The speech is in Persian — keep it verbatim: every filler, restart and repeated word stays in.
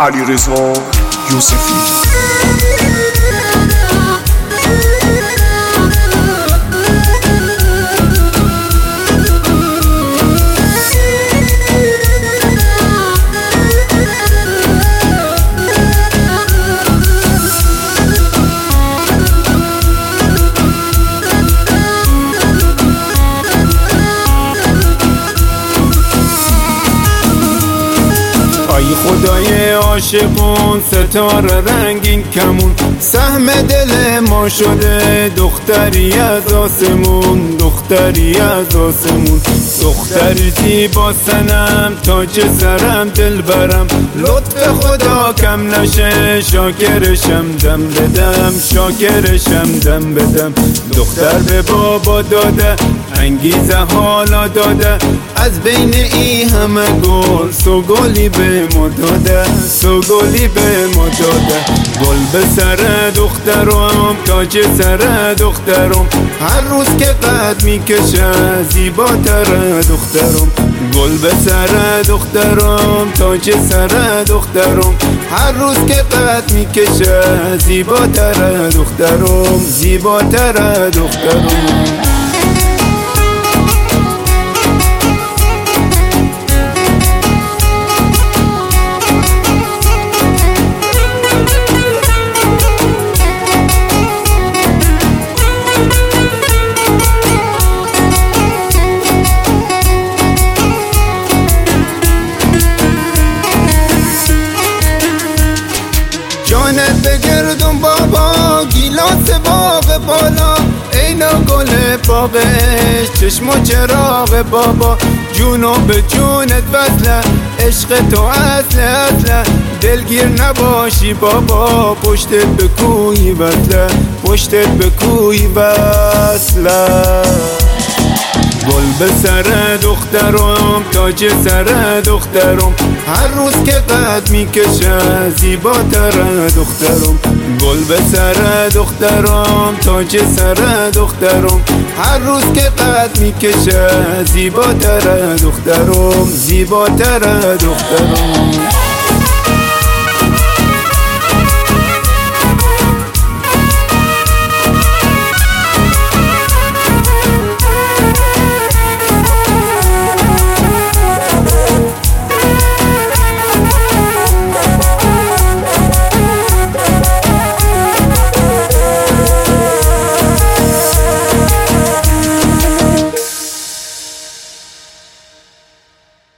علیرضا یوسفی. خدای عاشقون ستاره رنگین کمون، سهم دل ما شده دختری از آسمون، دختری از آسمون، دختری زیبا سنم تاج سرم دل برم، لطف خدا کم نشه شاکرشم دم بدم، شاکرشم دم بدم. دختر به بابا داده انگیزه حالا داده، از بین ای همه گل سوگلی به ما داده، سوگلی به ما داده. گل به سر دخترم تاج سر دخترم، هر روز که قد میکشه زیباتر دخترم. گل به سر دخترم تاج سر دخترم، هر روز که قد میکشه زیباتر دخترم، زیباتر دخترم. جانت بگردون بابا گیلاس باغ بالا، اینا گل باغش چشم و چراغ بابا، جونو به جونت وصله عشق تو اصل اصله، دلگیر نباشی بابا پشتت به کوی وصله، پشتت به کوی وصله. گل به سر دخترم تاج سر دخترم، هر روز که قد میکشه زیباتر دخترم. گل به سر دخترم تاج سر دخترم، هر روز که قد میکشه زیباتر دخترم، زیباتر دخترم.